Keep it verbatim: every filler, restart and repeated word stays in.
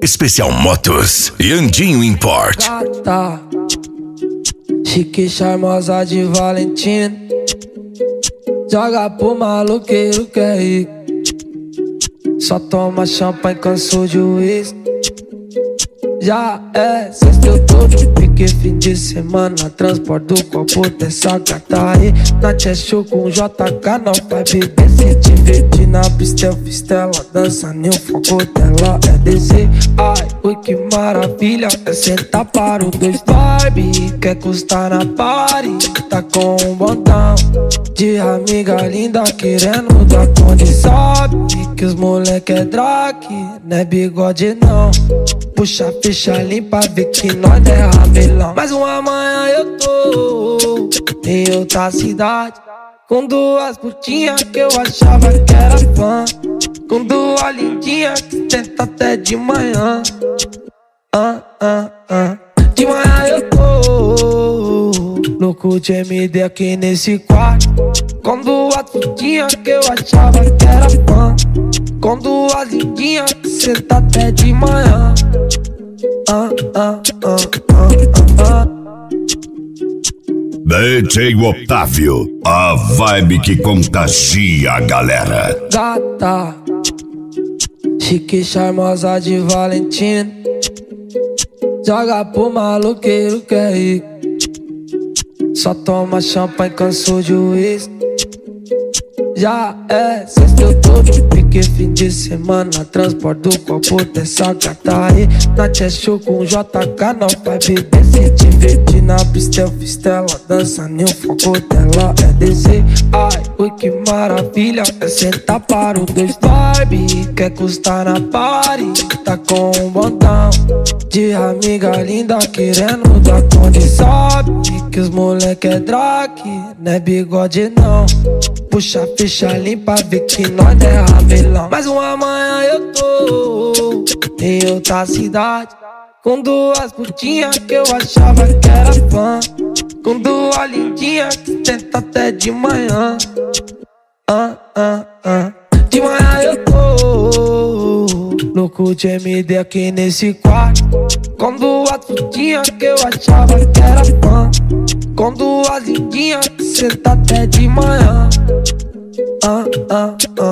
Especial Motos e Andinho Import. Gata, chique, charmosa de Valentina, joga pro maloqueiro que é rico. Só toma champanhe, cansou de uísque. Já é sexta, eu tô no pique, fim de semana. Transporte do copo dessa gata aí. Na Cheshire com J K, não vai beber. Se divertir na pista, eu fiz ela dança, nem o foco dela é descer. Ai, ui, que maravilha, é sentar para o dois. Barbie, quer custar na party, tá com um botão de amiga linda querendo dar conta. Sabe que os moleque é drag, não é bigode não. Puxa a ficha limpa, vê que nós é ramelão. Mas uma manhã eu tô em outra cidade, com duas putinhas que eu achava que era fã, com duas lindinhas que tenta até de manhã. Ah, ah, ah. De manhã eu tô louco de M D aqui nesse quarto, com duas putinhas que eu achava que era fã, com duas lindinhas que senta até de manhã. Ah, ah, ah, ah, ah. D J Otávio, a vibe que contagia a galera. Gata, chique, charmosa de Valentina, joga pro maloqueiro que é rico. Só toma champanhe, cansou de uísque. Já é sexta, eu tô no pique, fim de semana. Transporte do copo dessa gata aí. Na Cheshire com J K, não vai beber. Se divertir na pista, eu fiz ela dança, nem o foco dela é descer. Ai, ui, que maravilha, é sentar para o dois. Barbie, quer custar na party, tá com um botão de amiga linda querendo dar conta. Sabe que os moleque é drag, não é bigode não. Puxa a ficha limpa, vê que nós é ramelão. Mas uma manhã eu tô em outra cidade, com duas putinhas que eu achava que era fã, com duas lindinhas que tenta até de manhã. Ah, ah, ah. De manhã eu tô louco de M D aqui nesse quarto, com duas putinhas que eu achava que era fã, com duas lindinhas que senta até de manhã. Ah, ah, ah.